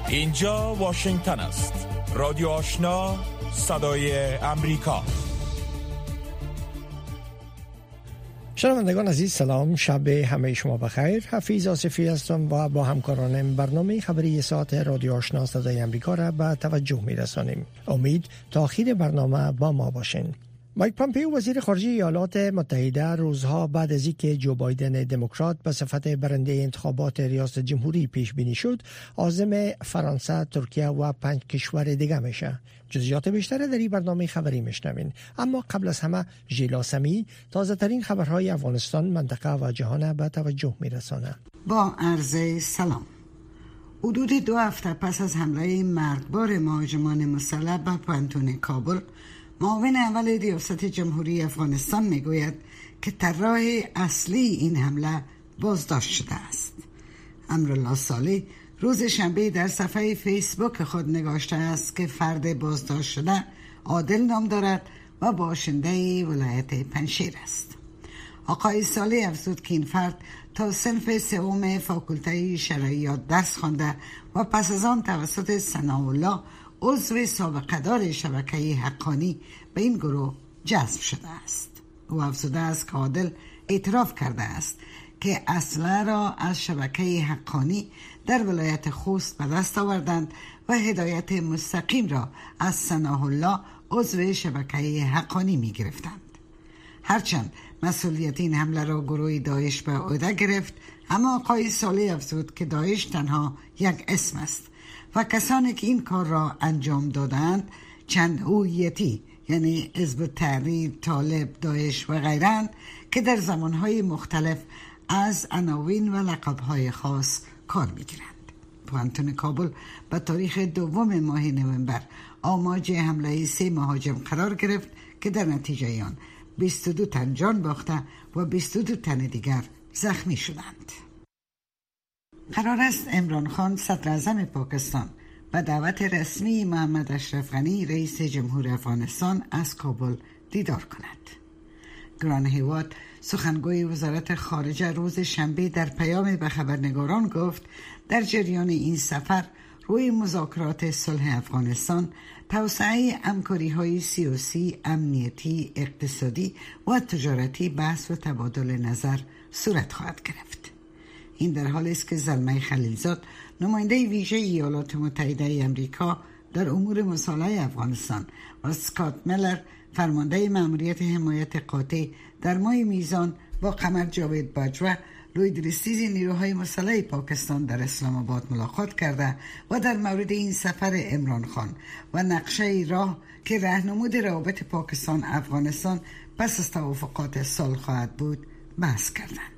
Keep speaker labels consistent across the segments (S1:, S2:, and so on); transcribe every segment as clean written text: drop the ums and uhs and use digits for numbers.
S1: اینجا واشنگتن است. رادیو آشنا، صدای امریکا.
S2: شنوندگان عزیز سلام، شب همه شما بخیر. حفیظ آصفی هستم و با همکارانم برنامه خبری ساعت رادیو آشنا صدای امریکا را به توجه می‌رسانیم. امید تا آخر برنامه با ما باشین. مایک پامپیو وزیر خارجه ایالات متحده روزها بعد از اینکه جو بایدن دموکرات به صفت برنده انتخابات ریاست جمهوری پیش بینی شد، عازم فرانسه، ترکیه و 5 کشور دیگه میشه. جزئیات بیشتر در این برنامه خبری میشنوین. اما قبل از همه ژیلا سمی تازه ترین خبرهای افغانستان، منطقه و جهان به توجه میرسانه.
S3: با عرض سلام. حدود 2 هفته پس از حمله مرگبار مهاجمان مسلح به پانتون کابل، معاون اول ریاست جمهوری افغانستان میگوید که طراح اصلی این حمله بازداشت شده است. امرالله صالح روز شنبه در صفحه فیسبوک خود نگاشته است که فرد بازداشت شده عادل نام دارد و باشنده ولایت پنجشیر است. آقای صالح افزود که این فرد تا صنف سوم فاکولته شرعیات درس خوانده و پس از آن توسط ثناءالله عضو سابقه دار شبکه حقانی به این گروه جذب شده است. او افزوده است که عادل اعتراف کرده است که اسلحه را از شبکه حقانی در ولایت خوست به دست آوردند و هدایت مستقیم را از ثناءالله عضو شبکه حقانی می گرفتند. هرچند مسئولیت این حمله را گروه داعش به عهده گرفت، اما آقای صالح افزود که داعش تنها یک اسم است و کسانی که این کار را انجام دادند چند هویتی، یعنی حزب التحریر، طالب، داعش و غیرند که در زمانهای مختلف از عناوین و لقبهای خاص کار میگیرند. پانتون کابل به تاریخ 2 ماه نوامبر آماج حمله 3 مهاجم قرار گرفت که در نتیجه آن 22 تن جان باخته و 22 تن دیگر زخمی شدند. قرار است عمران خان صدر اعظم پاکستان به دعوت رسمی محمد اشرف غنی رئیس جمهور افغانستان از کابل دیدار کند. گران هیواد سخنگوی وزارت خارجه روز شنبه در پیام به خبرنگاران گفت در جریان این سفر روی مذاکرات صلح افغانستان، توسعه همکاری‌های سیاسی، امنیتی، اقتصادی و تجارتی بحث و تبادل نظر صورت خواهد گرفت. این در حالی است که زلمه خلیلزاد، نماینده ویژه ایالات متحده امریکا در امور مصالحه افغانستان، و اسکات میلر، فرمانده مأموریت حمایت قاطع در ماه میزان، با قمر جاوید باجوه، لویدرستیز نیروهای مسلح پاکستان در اسلام آباد ملاقات کرده و در مورد این سفر عمران خان و نقشه راه که راهنمود روابط پاکستان افغانستان پس از توافقات صلح خواهد بود بحث کردند.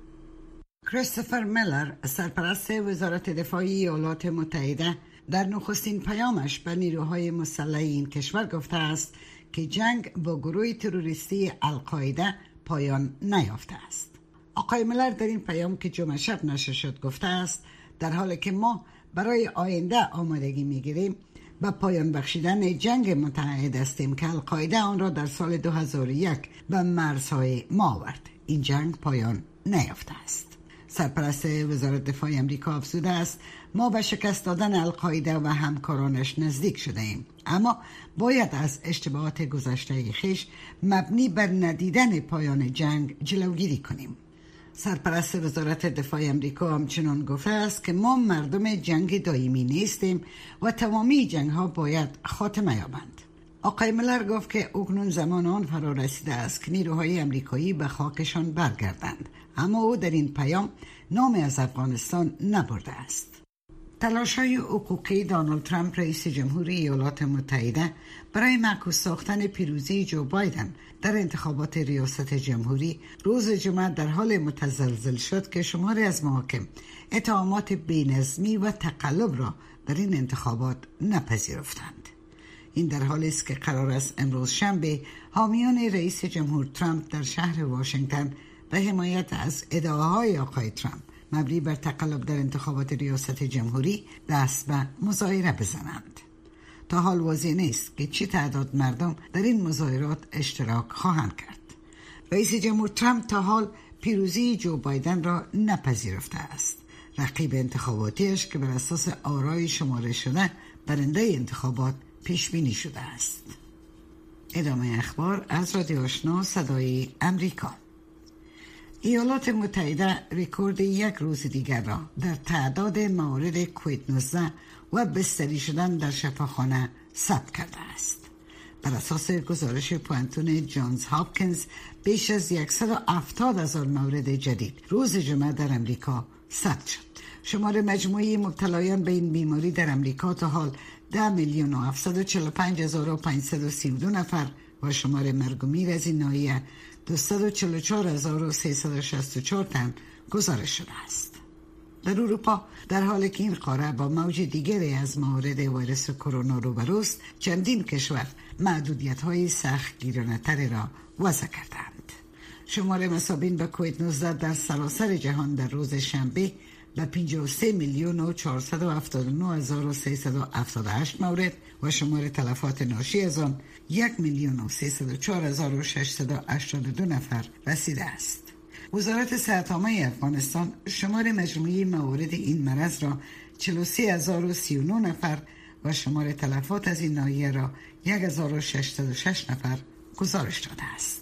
S3: کریستوفر میلر، سرپرست وزارت دفاع ایالات متحده، در نخستین پیامش به نیروهای مسلح این کشور گفته است که جنگ با گروه تروریستی القاعده پایان نیافته است. آقای میلر در این پیام که جمعه شب نشر شد گفته است در حالی که ما برای آینده آمادگی میگیریم و پایان بخشیدن جنگ متعهد هستیم که القاعده آن را در سال 2001 به مرزهای ما آورد. این جنگ پایان نیافته است. سرپرست وزارت دفاع امریکا افزوده است ما به شکست دادن القاعده و همکارانش نزدیک شده ایم، اما باید از اشتباهات گذشته خویش مبنی بر ندیدن پایان جنگ جلوگیری کنیم. سرپرست وزارت دفاع امریکا همچنان گفته است که ما مردم جنگ دائمی نیستیم و تمامی جنگ ها باید خاتمه یابند. آقای میلر گفت که اکنون زمان آن فرا رسیده است که نیروهای امریکایی به خاکشان برگردند، اما او در این پیام نامی از افغانستان نبرده است. تلاش‌های حقوقی دونالد ترامپ رئیس جمهوری ایالات متحده برای معکوس ساختن پیروزی جو بایدن در انتخابات ریاست جمهوری روز جمعه در حال متزلزل شد که شماری از محاکم اتهامات بی‌نظمی و تقلب را در این انتخابات نپذیرفتند. این در حالی است که قرار است امروز شنبه حامیان رئیس جمهور ترامپ در شهر واشنگتن به حمایت از ادعاهای آقای ترامپ مبنی بر تقلب در انتخابات ریاست جمهوری دست به مظاهره بزنند. تا حال واضح نیست که چه تعداد مردم در این مظاهرات اشتراک خواهند کرد. رئیس جمهور ترامپ تا حال پیروزی جو بایدن را نپذیرفته است. رقیب انتخاباتیش که بر اساس آرای شماره شده برنده انتخابات پیش بینی شده است. ادامه اخبار از رادیو آشنا صدای امریکا. ایالات متحده رکورد یک روز دیگر را در تعداد موارد کووید 19 و بستری شدن در شفاخانه ثبت کرده است. بر اساس گزارش پوانتون جانز هاپکینز بیش از 170,000 مورد جدید روز جمعه در امریکا ثبت شد. شمار مجموعی مبتلایان به این بیماری در امریکا تا حال 10,745,532 نفر و شمار مرگ و میر از این ناحیه 244,364 تن گزارش شده است. در اروپا در حالی که این قاره با موج دیگری از موارد ویروس کرونا روبروست، چندین کشور محدودیت‌های سخت گیرانه‌تری را وضع کردند. شمار مصابین به کووید 19 در سراسر جهان در روز شنبه به 53,479,378 مورد و شمار تلفات ناشی از آن 1,304,682 نفر رسیده است. وزارت صحت عامه افغانستان شمار مجموعی موارد این مرض را 43,039 نفر و شمار تلفات از این ناحیه را 1,606 نفر گزارش داده است.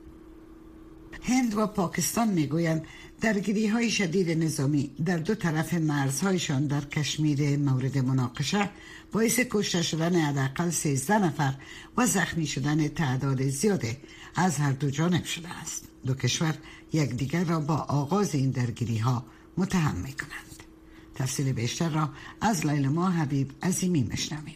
S3: هند و پاکستان میگویند درگیری‌های شدید نظامی در دو طرف مرزهایشان در کشمیر مورد مناقشه باعث کشته شدن حداقل 13 نفر و زخمی شدن تعداد زیاده از هر دو جانب شده است. دو کشور یکدیگر را با آغاز این درگیری‌ها متهم می‌کنند. تفصیل بیشتر را از لیلما حبیب عظیمی میشنویم.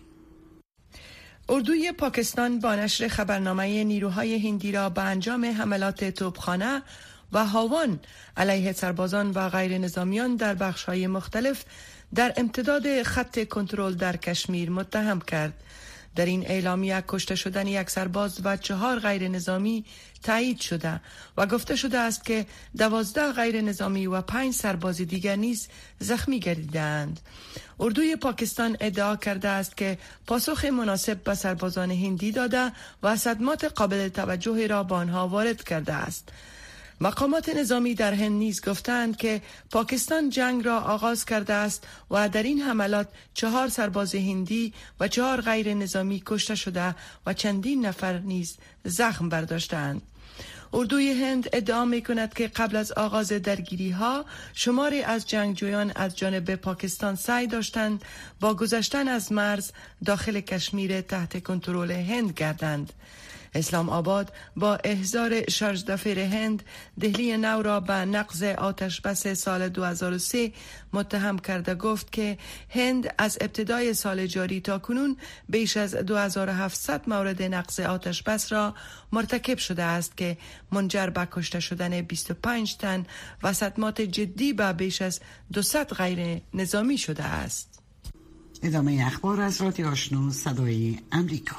S4: اردوی پاکستان با نشر خبرنامه نیروهای هندی را به انجام حملات توپخانه و هاون علیه سربازان و غیر نظامیان در بخش‌های مختلف در امتداد خط کنترل در کشمیر متهم کرد. در این اعلامیه کشته شدن یک سرباز و 4 غیر نظامی تایید شده و گفته شده است که 12 غیر نظامی و 5 سرباز دیگر نیز زخمی گردیدند. اردوی پاکستان ادعا کرده است که پاسخ مناسب به سربازان هندی داده و صدمات قابل توجهی را به آنها وارد کرده است. مقامات نظامی در هند نیز گفتند که پاکستان جنگ را آغاز کرده است و در این حملات 4 سرباز هندی و 4 غیر نظامی کشته شده و چندین نفر نیز زخم برداشتند. اردوی هند ادعا می کند که قبل از آغاز درگیری ها شماری از جنگجویان از جانب پاکستان سعی داشتند با گذشتن از مرز داخل کشمیر تحت کنترل هند گردند. اسلام آباد با احضار شارژ دافیر هند دهلی نو را به نقض آتش بس سال 2003 متهم کرده گفت که هند از ابتدای سال جاری تا کنون بیش از 2700 مورد نقض آتش بس را مرتکب شده است که منجر به کشته شدن 25 تن و صدمات جدی به بیش از 200 غیر نظامی شده است.
S3: ادامه اخبار از رادیو آشنا صدای امریکا.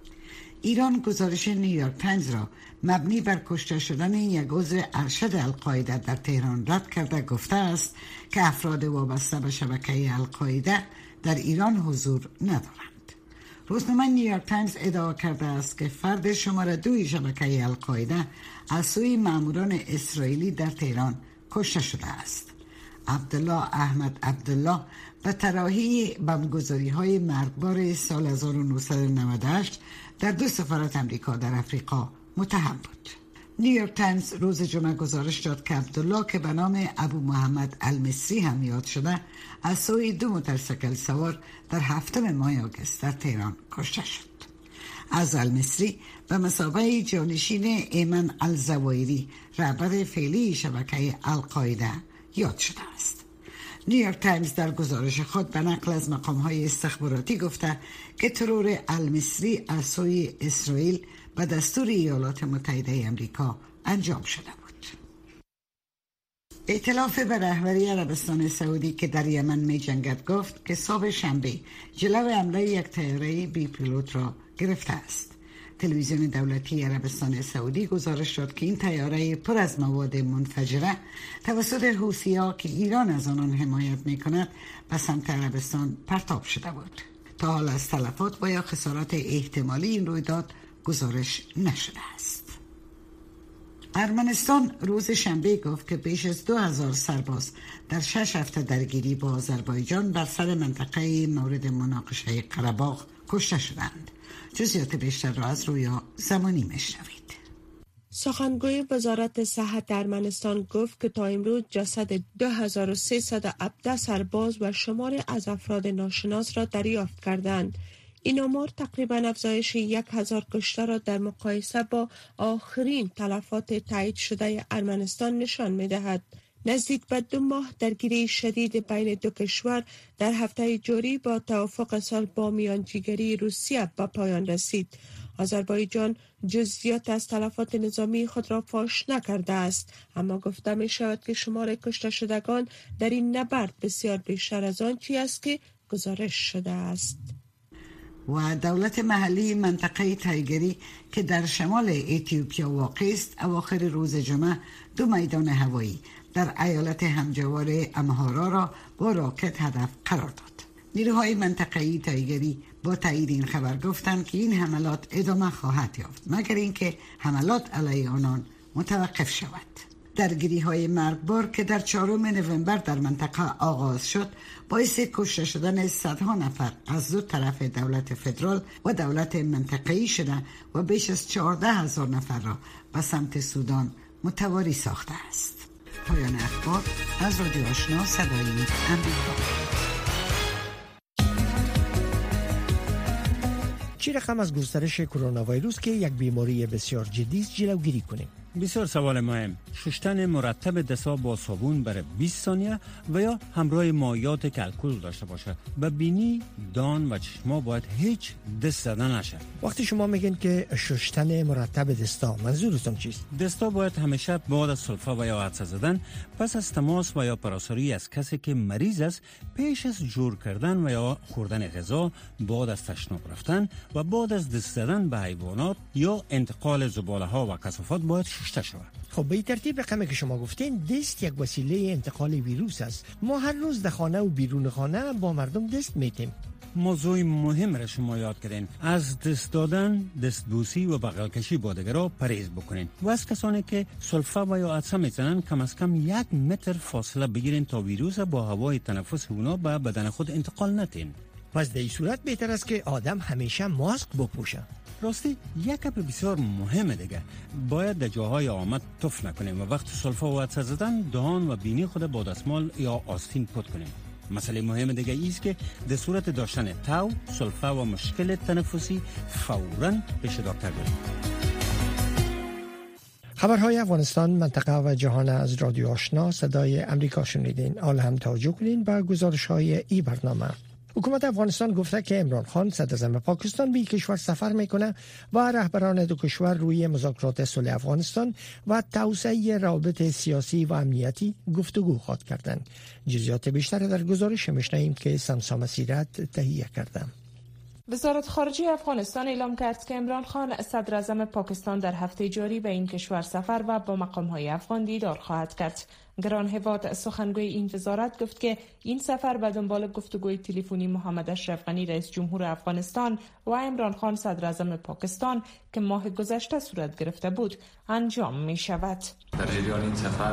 S3: ایران گزارش نیویورک تایمز را مبنی بر کشته شدن یک عضو ارشد القاعده در تهران رد کرده گفته است که افراد وابسته به شبکه القاعده در ایران حضور ندارند. روزنامه نیویورک تایمز ادعا کرده است که فرد شماره 2 شبکه القاعده از سوی ماموران اسرائیلی در تهران کشته شده است. عبدالله احمد عبدالله به طراحی بمبگذاری‌های مرگبار سال 1998 در 2 سفارت امریکا در افریقا متهم بود. نیویورک تایمز روز جمعه گزارش داد که عبدالله که به نام ابو محمد المصری هم یاد شده از سوی 2 موتورسیکل سوار در 7 ماه آگوست در تهران کشته شد. از المصری به مثابه جانشین ایمن الزوایری رهبر فعلی شبکه القاعده یاد شده است. نیویورک تایمز در گزارش خود به نقل از مقام‌های استخباراتی گفته که ترور المصری از سوی اسرائیل به دستور ایالات متحده آمریکا انجام شده بود. ائتلاف به رهبری عربستان سعودی که در یمن می جنگد گفت که صبح شنبه جلو حمله یک طیاره بی پیلوت را گرفته است. تلویزیون دولتی عربستان سعودی گزارش داد که این طیاره پر از مواد منفجره توسط حوثی‌ها که ایران از آنان حمایت می‌کند به سمت عربستان پرتاب شده بود. تا حال از تلفات و یا خسارات احتمالی این رویداد گزارش نشده است. ارمنستان روز شنبه گفت که بیش از 2000 سرباز در 6 هفته درگیری با آذربایجان بر سر منطقه مورد مناقشه قره‌باغ کشته شدند. جزئیات بیشتر را از رویا زمانی میشنوید.
S5: سخنگوی وزارت صحت ارمنستان گفت که تا امروز جسد 2317 سرباز و شمار از افراد ناشناس را دریافت کردند. این آمار تقریبا افزایش 1000 کشته را در مقایسه با آخرین تلفات تایید شده ارمنستان نشان می‌دهد. نزدیک به 2 ماه درگیری شدید بین دو کشور در هفته جاری با توافق صلح با میانجیگری روسیه به پایان رسید. آذربایجان جزئیات از تلفات نظامی خود را فاش نکرده است، اما گفته می شود که شمار کشته شدگان در این نبرد بسیار بیشتر از آنچه است که گزارش شده است.
S3: و دولت محلی منطقه تایگری که در شمال اتیوپیا واقع است اواخر روز جمعه 2 میدان هوایی در ایالت همجوار امهارا را با راکت هدف قرار داد. نیروهای منطقه‌ای تایگری با تایید این خبر گفتند که این حملات ادامه خواهد یافت مگر اینکه حملات علیه آنان متوقف شود. درگیری‌های مرگبار که در 4 نوامبر در منطقه آغاز شد باعث کشته شدن صدها نفر از دو طرف دولت فدرال و دولت منطقه‌ای شده و بیش از 14,000 نفر را به سمت سودان متواری ساخته است. پایان اخبار از رادیو آشنا صدای امریکا.
S2: چه رقم از گسترش کرونا ویروس که یک بیماری بسیار جدی است جلوگیری کنیم؟
S6: بسیار سوال مهم. شستن مرتب دست‌ها با صابون برای 20 ثانیه و یا همراه مایعات که الکل داشته باشه. به بینی، دان و چشما باید هیچ دست زدن نشه.
S2: وقتی شما میگین که شستن مرتب دستا، منظورتون چیست؟
S6: دستا باید همیشه بعد از سلفه و یا عطسه زدن پس از تماس و یا پراساری از کسی که مریض است، پیش از جور کردن و یا خوردن غذا، بعد از تشناب رفتن و بعد از دست زدن به حیوانات یا انتقال زباله ها و کثافات باید شسته شود.
S2: خب به این ترتیب رقمی که شما گفتین دست یک وسیله انتقال ویروس است. ما هر روز در خانه و بیرون خانه با مردم دست میتیم.
S6: موضوع مهم را شما یاد کردین. از دست دادن، دستبوسی و بغل کشی با دیگران پرهیز بکنین و از کسانی که سلفه و یا عطسه میزنن کم از کم 1 متر فاصله بگیرین تا ویروس با هوای تنفس اونا به بدن خود انتقال ندین.
S2: پس در این صورت بهتر است که آدم همیشه ماسک بپوشه.
S6: راستی یک گپ بسیار مهمه دیگه، باید در جاهای آمد تف نکنیم و وقت سلفه و عطسه زدن دهان و بینی خود با دستمال یا آستین پاک کنیم. مسئله مهم دیگه ایست که در صورت داشتن تاو، سلفه و مشکل تنفسی فوراً پیش دکتر بریم.
S2: خبرهای افغانستان، منطقه و جهان از رادیو آشنا صدای امریکا شنیدین. حال هم توجه کنین به گزارش‌های این برنامه. حکومت افغانستان گفته که عمران خان صدراعظم پاکستان به کشور سفر میکنه و رهبران دو کشور روی مذاکرات صلح افغانستان و توسعه روابط سیاسی و امنیتی گفتگو خواهد کردند. جزئیات بیشتر در گزارش میشنویم که سمسام سیرت تهیه کرده.
S7: وزارت خارجه افغانستان اعلام کرد که عمران خان صدراعظم پاکستان در هفته جاری به این کشور سفر و با مقام‌های افغان دیدار خواهد کرد. گران هواد سخنگوی این وزارت گفت که این سفر به دنبال گفتگوی تلفنی محمد اشرف غنی رئیس جمهور افغانستان و عمران خان صدراعظم پاکستان که ماه گذشته صورت گرفته بود انجام می شود.
S8: در جریان این سفر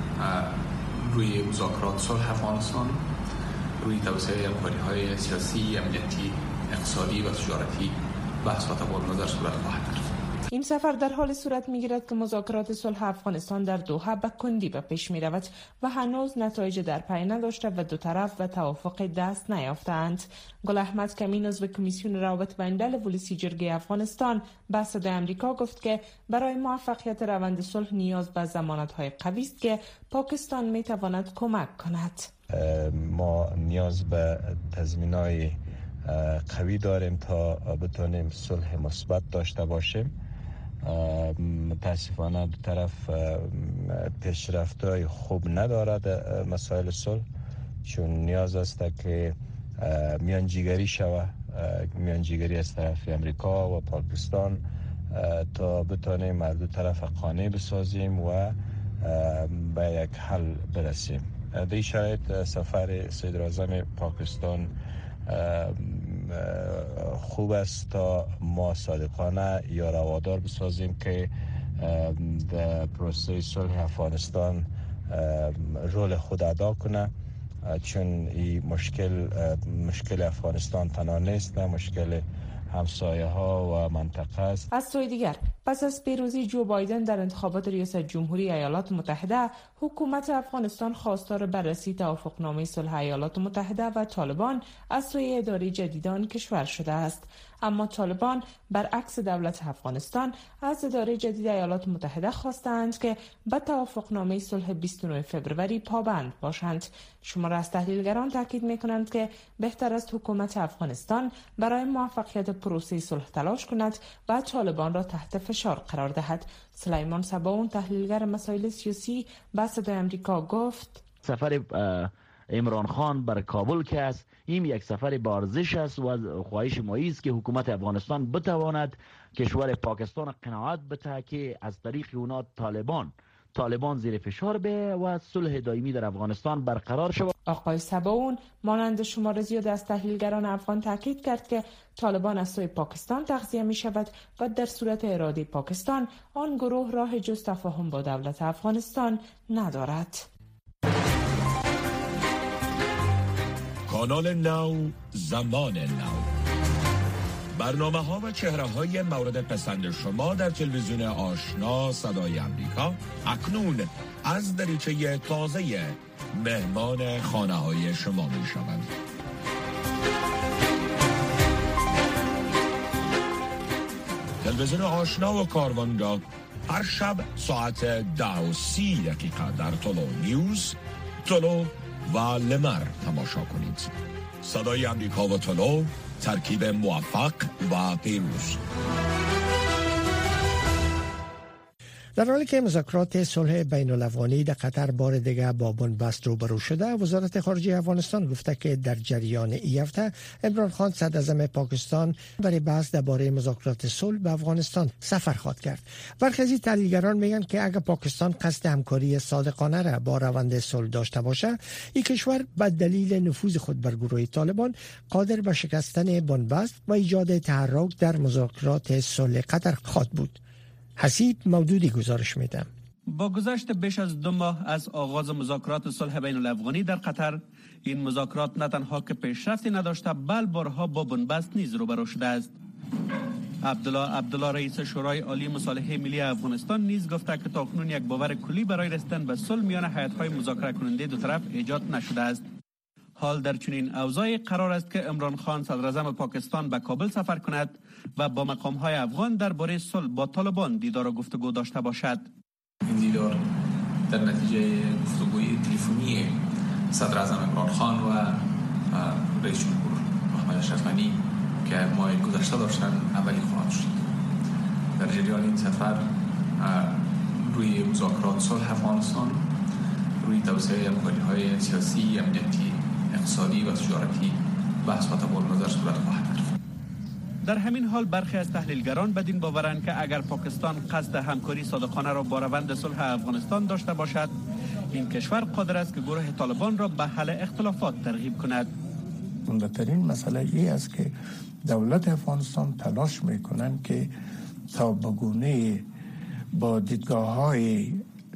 S8: روی مذاکرات صلح افغانستان، روی توسعه همکاری‌های سیاسی، امنیتی، اقتصادی و تجارتی بحث و تبادل نظر صورت خواهد گرفت.
S7: این سفر در حال صورت می‌گیرد که مذاکرات صلح افغانستان در دوحه به کندی به پیش می‌رود و هنوز نتایج در پی نداشته و دو طرف به توافق دست نیافتند. گل احمد کمین عضو کمیسیون روابط بین الولسی جرگه افغانستان به صدای آمریکا گفت که برای موفقیت روند صلح نیاز به ضمانت‌های قوی است که پاکستان می‌تواند کمک کند.
S9: ما نیاز به تضمین‌های قوی داریم تا بتونیم صلح مثبت داشته باشیم. متاسفانه دو طرف پیشرفت‌های خوب ندارد مسائل صلح، چون نیاز است که میانجیگری شود، میانجیگری از طرف امریکا و پاکستان تا بتونیم از دو طرف قانع بسازیم و به یک حل برسیم. در این شرایط سفر صدراعظم پاکستان خوب است تا ما صادقانه یا روادار بسازیم که در پروسه صلح افغانستان رول خود ادا کنه، چون این مشکل افغانستان تنها نیست، مشکل همسایه ها و منطقه است.
S7: از سوی دیگر پس از پیروزی جو بایدن در انتخابات ریاست جمهوری ایالات متحده، حکومت افغانستان خواستار بررسی توافقنامه صلح ایالات متحده و طالبان از سوی اداره جدیدان کشور شده است. اما طالبان برعکس دولت افغانستان از اداره جدید ایالات متحده خواستند که به توافقنامه صلح 29 فوریه پابند باشند. شمار از تحلیلگران تاکید می‌کنند که بهتر است حکومت افغانستان برای موفقیت پروسه صلح تلاش کند و طالبان را تحت فشار قرار دهد. سلیمان صباون، تحلیلگر مسائل سیاسی، به صدای آمریکا گفت:
S10: سفر عمران خان بر کابل که است، این یک سفر بارزش است و خواهش ما است که حکومت افغانستان بتواند کشور پاکستان قناعت بده که از طریق اونا طالبان زیر فشار به و صلح دائمی در افغانستان برقرار شود.
S7: آقای صباون مانند شمار زیاد از تحلیلگران افغان تاکید کرد که طالبان از سوی پاکستان تغذیه می شود و در صورت اراده پاکستان آن گروه راه جز تفاهم با دولت افغانستان ندارد.
S1: کانال نو، زمان نو، برنامه ها و چهره های مورد پسند شما در تلویزیون آشنا صدای آمریکا اکنون از دریچه تازه مهمان خانه های شما می شوند. تلویزیون آشنا و کاروانگاه هر شب ساعت 10:30 در تولو نیوز، تولو و لمر تماشا کنید. صدای آمریکا و تولو، ترکیب موفق و پیروز.
S2: در حالی که مذاکرات صلح بین الافغانی در قطر بار دیگر با بنبست روبرو شده، وزارت خارجه افغانستان گفته که در جریان این هفته عمران خان صدراعظم پاکستان برای بحث درباره مذاکرات صلح به افغانستان سفر خواهد کرد. برخی از تحلیلگران میگن که اگر پاکستان قصد همکاری صادقانه را با روند صلح داشته باشه، این کشور به دلیل نفوذ خود بر گروه طالبان قادر به شکستن بنبست و ایجاد تحرک در مذاکرات صلح قطر خواهد بود. حسیب مودودی گزارش میدم.
S11: با گذشت بیش از 2 ماه از آغاز مذاکرات صلح بین الافغانی در قطر، این مذاکرات نه تنها که پیشرفتی نداشته بل بارها با بنبست نیز روبرو شده است. عبدالله رئیس شورای عالی مصالحه ملی افغانستان نیز گفته که تاکنون یک باور کلی برای رسیدن به صلح میان هیئت‌های مذاکره کننده دو طرف ایجاد نشده است. حال در چنین اوضاعی قرار است که عمران خان صدراعظم پاکستان به کابل سفر کند و با مقام‌های افغان درباره صلح با طالبان دیدار و گفتگو داشته باشد.
S8: این دیدار در نتیجه گفتگوی تلفنی صدراعظم عمران خان و رئیس جمهور محمد اشرف غنی که ماه گذشته داشتن اولی خواهد شد. در جریان این سفر روی مذاکرات صلح افغانستان، روی توسعه همکاری‌های سیاسی، امنیتی، اقتصادی و تجارتی بحث و تبادل نظر صورت خواهد گرفت.
S11: در همین حال برخی از تحلیلگران بدین باورند که اگر پاکستان قصد همکاری صادقانه را با روند صلح افغانستان داشته باشد، این کشور قادر است که گروه طالبان را به حل اختلافات ترغیب کند.
S12: مهمترین مسئله ای است که دولت افغانستان تلاش میکنند که تا بگونه با دیدگاه‌های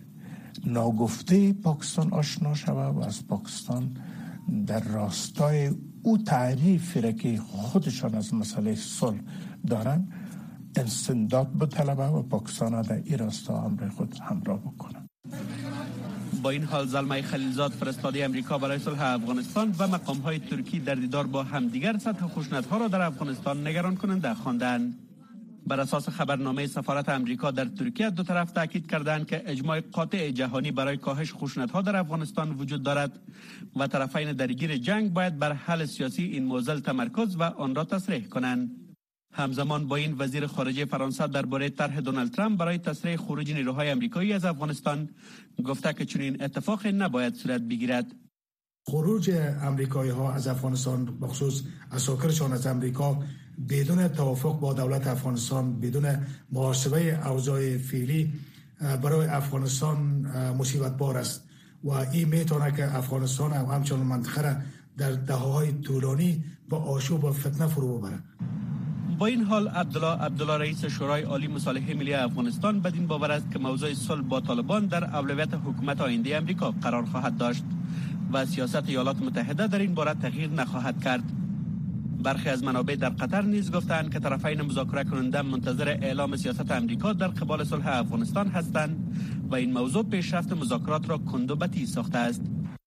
S12: ناگفته پاکستان آشنا شود و از پاکستان در راستای او تعریفی را که خودشان از مسئله صلح دارند استمداد بطلبه و پاکستان را در این راستا امر خود همراه بکنند.
S11: با این حال زلمه خلیلزاد فرستاده امریکا برای صلح افغانستان و مقام‌های ترکی در دیدار با همدیگر سطح خشونت‌ها را در افغانستان نگران کننده خواندند. بر اساس خبرنامه سفارت امریکا در ترکیه، دو طرف تاکید کردند که اجماع قاطع جهانی برای کاهش خشونت‌ها در افغانستان وجود دارد و طرفین درگیر جنگ باید بر حل سیاسی این معضل تمرکز و آن را تصریح کنند. همزمان با این وزیر خارجه فرانسه درباره طرح دونالد ترامپ برای تسریع خروج نیروهای آمریکایی از افغانستان گفته که چنین اتفاقی نباید صورت بگیرد.
S13: خروج آمریکایی‌ها از افغانستان، بخصوص اساکرشان از آمریکا، بدون توافق با دولت افغانستان، بدون محاسبه اوضاع فعلی برای افغانستان مصیبت بار است و این میتونه که افغانستان و همچنان منطقه را در دهه‌های طولانی با آشوب و فتنه فرو ببرد.
S11: با این حال عبدالله رئیس شورای عالی مصالحه ملی افغانستان بدین باور است که موضوع صلح با طالبان در اولویت حکومت آینده امریکا قرار خواهد داشت و سیاست ایالات متحده در این باره تغییر نخواهد کرد. برخی از منابع در قطر نیز گفتند که طرفین مذاکره کننده منتظر اعلام سیاست امریکا در قبال صلح افغانستان هستند و این موضوع پیشرفت مذاکرات را کندوبتی ساخته است.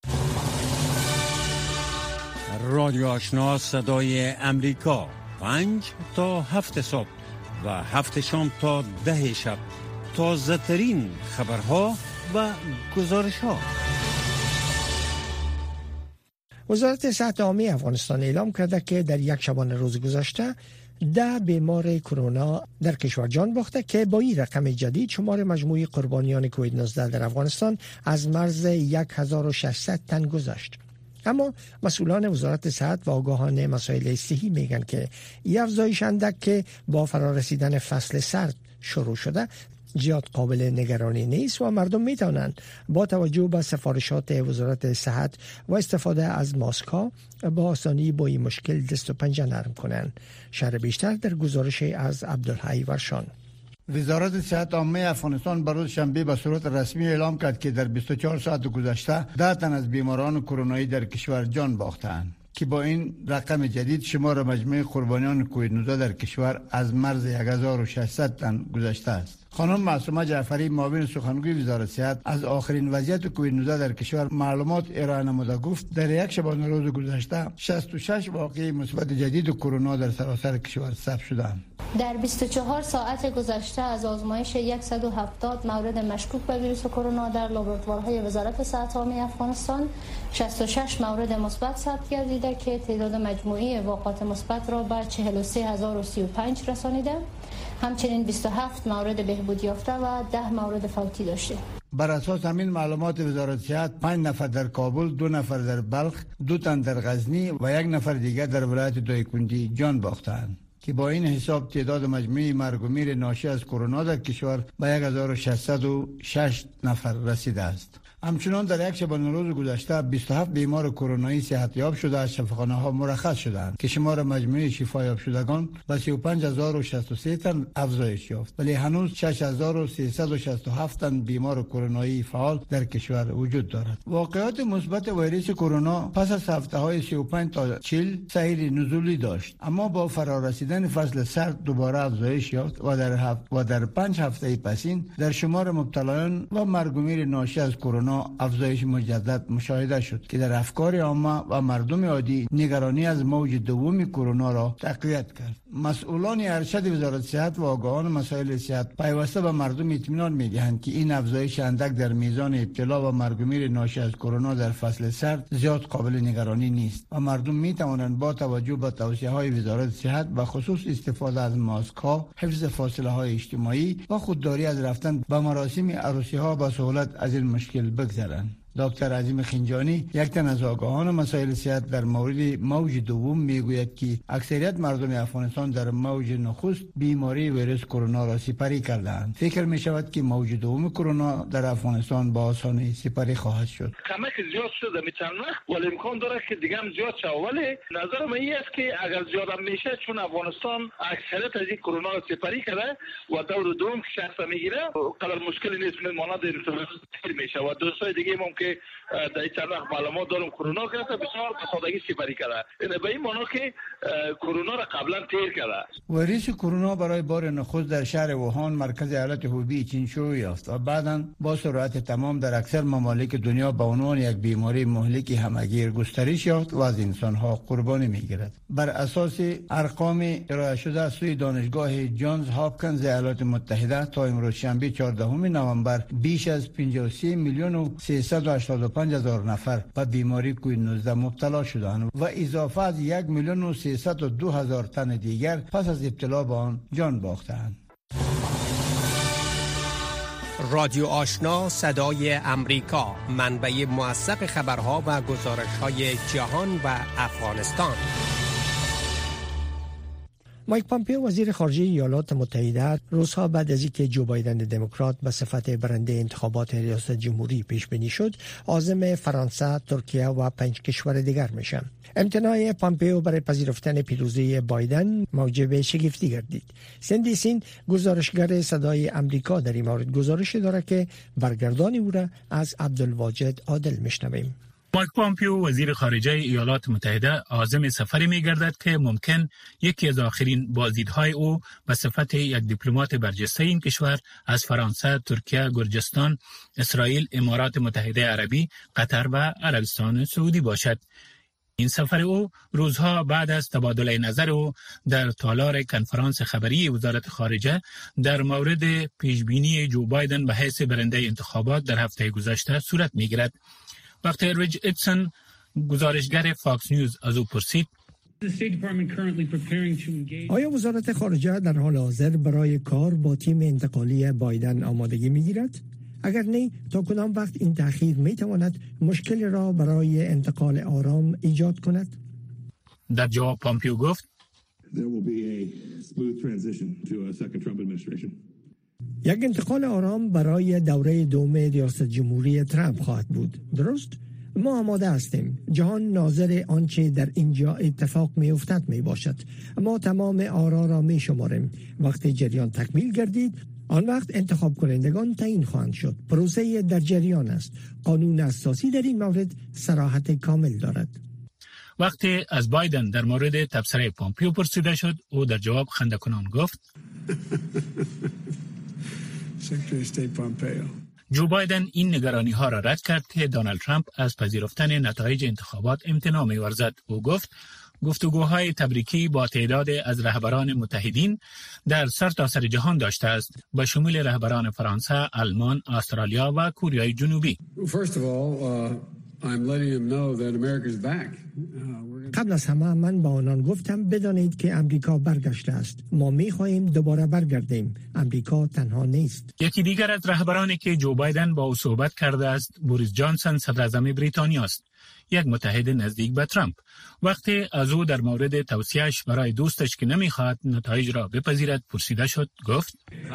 S6: رادیو آشنا صدای امریکا 5 تا 7 صبح و 7 شام تا 10 شب، تازه ترین خبرها و گزارش ها.
S2: وزارت صحت عامه افغانستان اعلام کرده که در یک شبانه روز گذشته 10 بیمار کرونا در کشور جان باخته که با این رقم جدید شمار مجموعی قربانیان کووید 19 در افغانستان از مرز 1600 تن گذشت. اما مسئولان وزارت صحت و آگاهان مسائل صحی میگن که این افزایش اندک که با فرارسیدن فصل سرد شروع شده زیاد قابل نگرانی نیست و مردم میتونن با توجه به سفارشات وزارت صحت و استفاده از ماسک ها با آسانی با این مشکل دست و پنجه نرم کنن. شرح بیشتر در گزارش از عبدالحی ورشان.
S14: وزارت صحت عامه افغانستان بروز شنبه به صورت رسمی اعلام کرد که در 24 ساعت گذشته 10 تن از بیماران کرونایی در کشور جان باختند که با این رقم جدید شمار مجموع قربانیان کووید 19 در کشور از مرز 1600 تن گذشته است. خانم معصومه جعفری معاون سخنگوی وزارت صحت از آخرین وضعیت کووید 19 در کشور معلومات ارائه نموده گفت در یک شبانه روز گذشته 66 واقعه مثبت جدید کرونا در سراسر کشور ثبت شدند.
S15: در 24 ساعت گذشته از آزمایش 170 مورد مشکوک به ویروس کرونا در لابراتوارهای وزارت صحت عامه افغانستان 66 مورد مثبت ثبت گردیده که تعداد مجموعی واقعات مثبت را به 43035 رسانیده. همچنین 27 مورد بهبود یافته و 10 مورد فوتی داشته.
S14: بر اساس همین معلومات وزارت صحت 5 نفر در کابل، 2 نفر در بلخ، 2 تن در غزنی و 1 نفر دیگر در ولایت دایکنډي جان باختند که با این حساب تعداد مجموعی مرگ و میر ناشی از کرونا در کشور به 1606 نفر رسیده است. همچنان در یک شبانه روز گذشته 27 بیمار کرونایی صحتیاب شده از شفاخانه ها مرخص شدند که شمار مجموعی شفایاب شدگان به 35063 تن افزایش یافت، ولی هنوز 6367 تن بیمار کرونایی فعال در کشور وجود دارد. واقعات مثبت ویروس کرونا پس از هفته‌های 35 تا 40 سیر نزولی داشت، اما با فرارسیدن فصل سرد دوباره افزایش یافت و در 5 هفته پسین در شمار مبتلایان و مرگ و میر ناشی از کرونا افزایش مجدد مشاهده شد که در افکار عامه و مردم عادی نگرانی از موج دوم کرونا را تقویت کرد. مسئولان ارشد وزارت صحت و آگاهان مسائل صحت پیوسته به مردم اطمینان می‌دهند که این افزایش اندک در میزان ابتلا و مرگ و میر ناشی از کرونا در فصل سرد زیاد قابل نگرانی نیست و مردم می‌توانند با توجه به توصیه‌های وزارت صحت و خصوص استفاده از ماسک‌ها، حفظ فاصله‌های اجتماعی و خودداری از رفتن به مراسم عروسی‌ها با سهولت از این مشکل بگذرند. دکتر عظیم خنجانی یک تن از آگاهان مسائل صحت در مورد موج دوم میگوید که اکثریت مردم افغانستان در موج نخست بیماری ویروس کرونا را سپری کردند. فکر می شود که موج دوم کرونا در افغانستان با آسانی سپری خواهد شد.
S16: کمک زیاد شده میتونه ولی امکان داره که دیگه هم زیاد شه، ولی نظر من این است که اگر زیاد هم میشه چون افغانستان اکثریت از این کرونا را سپری کرده و دور دوم که شخص میگیره قدر مشکلی نیست، مانند میشه و دوستای دیگه ممکن در این چند وقت معلومات دارم کرونا کرده بسیار به سادگی سپری کرده. این به این معنی که کرونا را قبلا تیر کرده.
S14: ویروس کرونا برای بار نخست در شهر ووهان مرکز ایالت هوبی چین شروع یافت و بعداً با سرعت تمام در اکثر ممالک دنیا به عنوان یک بیماری مهلک همگیر گسترش یافت و از انسانها قربانی میگیرد. بر اساس ارقام ارائه شده از سوی دانشگاه جانز هاپکینز ایالات متحده تا امروز شنبه 14 نوامبر بیش از 53 میلیون و 385,000 نفر به بیماری کووید 19 مبتلا شدند و اضافه از 1,302,000 تن دیگر پس از ابتلا به آن جان باختند.
S17: رادیو آشنا صدای امریکا، منبع موثق خبرها و گزارش‌های جهان و افغانستان.
S2: مایک پامپیو وزیر خارجه ایالات متحده روزها بعد از اینکه جو بایدن دموکرات به صفت برنده انتخابات ریاست جمهوری پیش بینی شد، عازم فرانسه، ترکیه و 5 کشور دیگر میشن. امتناع پامپیو برای پذیرفتن پیروزی بایدن موجب شگفتی گردید. سندی سین گزارشگر صدای امریکا در این مورد گزارش داره که برگردانی او را از عبدالواجد عادل میشنویم.
S18: مایک پامپیو وزیر خارجه ایالات متحده عازم سفری می‌گردد که ممکن یکی از آخرین بازدیدهای او به صفت یک دیپلمات برجسته این کشور از فرانسه، ترکیه، گرجستان، اسرائیل، امارات متحده عربی، قطر و عربستان سعودی باشد. این سفر او روزها بعد از تبادل نظر او در تالار کنفرانس خبری وزارت خارجه در مورد پیشبینی جو بایدن به حیث برنده انتخابات در هفته گذشته صورت می‌گیرد. وقتی ریج ادسون گزارشگر فاکس نیوز از او پرسید
S2: آیا وزارت خارجه در حال حاضر برای کار با تیم انتقالی بایدن آمادگی می‌گیرد؟ اگر نه، تا کدام وقت این تأخیر می‌تواند مشکل را برای انتقال آرام ایجاد کند؟
S18: در جواب پامپیو گفت
S2: یک انتقال آرام برای دوره دوم ریاست جمهوری ترامپ خواهد بود. درست؟ ما آماده هستیم. جهان ناظر آنچه در اینجا اتفاق می افتد می باشد. ما تمام آرا را می شماریم. وقتی جریان تکمیل گردید، آن وقت انتخاب کنندگان تعیین خواهند شد. پروسه در جریان است. قانون اساسی در این مورد صراحت کامل دارد.
S18: وقتی از بایدن در مورد تبصره پامپیو پرسیده شد، او در جواب خنده‌کنان گفت جو بایدن این نگرانی ها را رد کرد که دونالد ترامپ از پذیرفتن نتایج انتخابات امتناع می‌ورزد. او گفت گفتگوهای تبریکی با تعداد از رهبران متحدین در سرتاسر جهان داشته است، به شمول رهبران فرانسه، آلمان، استرالیا و کره جنوبی.
S2: قبل از همه من با آنان گفتم بدانید که امریکا برگشته است. ما می‌خواهیم دوباره برگردیم. امریکا تنها نیست.
S18: یکی دیگر از رهبرانی که جو بایدن با او صحبت کرده است، بوریس جانسون صدراعظم بریتانیا است، یک متحد نزدیک به ترامپ. وقتی از او در مورد توصیه‌اش برای دوستش که نمی‌خواد نتایج را بپذیرد پرسیده شد، گفت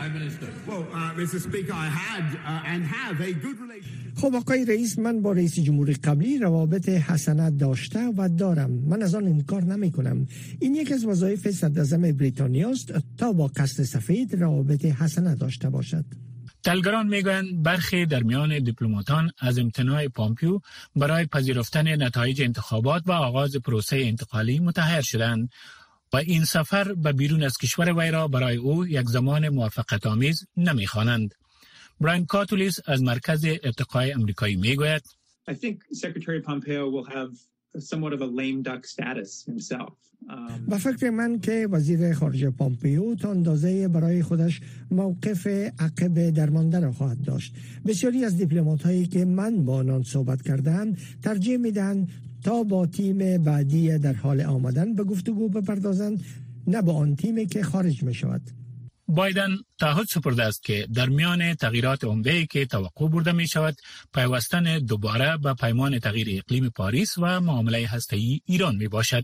S2: خب آقای رئیس، من با رئیس جمهور قبلی روابط حسنه داشته و دارم. من از آن انکار نمی کنم. این یک از وظایف صدراعظم بریتانیا است تا با قصد سفید روابط حسنه داشته باشد.
S18: تلگران میگویند برخی در میان دیپلماتان از امتناع پامپیو برای پذیرفتن نتایج انتخابات و آغاز پروسه انتقالی متحیر شدند و این سفر به بیرون از کشور وی را برای او یک زمان موافقت آمیز نمی‌خوانند. براین کاتولیس از مرکز ارتقای آمریکایی میگوید
S19: I think Secretary Pompeo will have somewhat of a lame duck status himself.
S2: با فکر من که وزیر خارجه پامپیو تا اندازه برای خودش موقف عقب درمانده را خواهد داشت. بسیاری از دیپلمات‌هایی که من با آنان صحبت کردم ترجیح میدن تا با تیم بعدی در حال آمدن به گفتگو بپردازند، نه با آن تیمی که خارج می شود.
S18: بایدن تعهد سپرده است که در میان تغییرات عمده‌ای که توقع برده می شود پیوستن دوباره به پیمان تغییر اقلیم پاریس و معامله هسته‌ای ایران می باشد.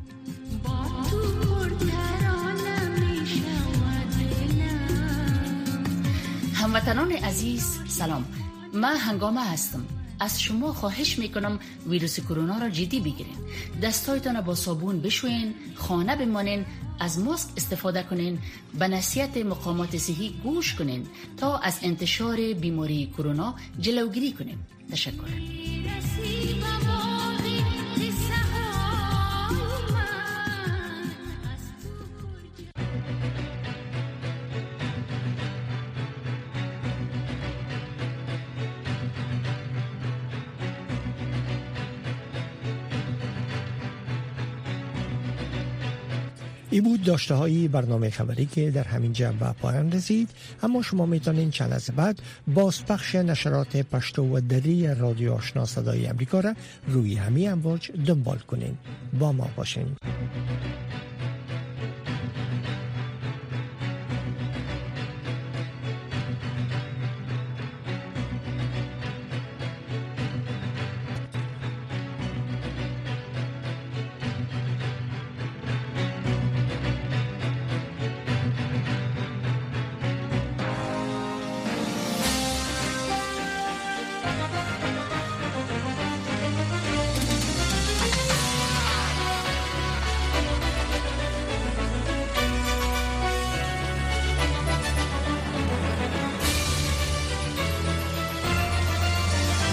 S20: هموطنان عزیز سلام، من هنگامه هستم. از شما خواهش میکنم ویروس کرونا را جدی بگیرین. دستایتان را با صابون بشوین، خانه بمانین، از ماسک استفاده کنین، به نصیحت مقامات صحی گوش کنین تا از انتشار بیماری کرونا جلوگیری کنین. تشکر.
S2: ای بود داشته های برنامه خبری که در همین جنبه پایان رسید، اما شما میتونین چند از بعد بازپخش نشرات پشتو و دری رادیو آشنا صدای امریکا را روی همین امواج دنبال کنین. با ما باشین.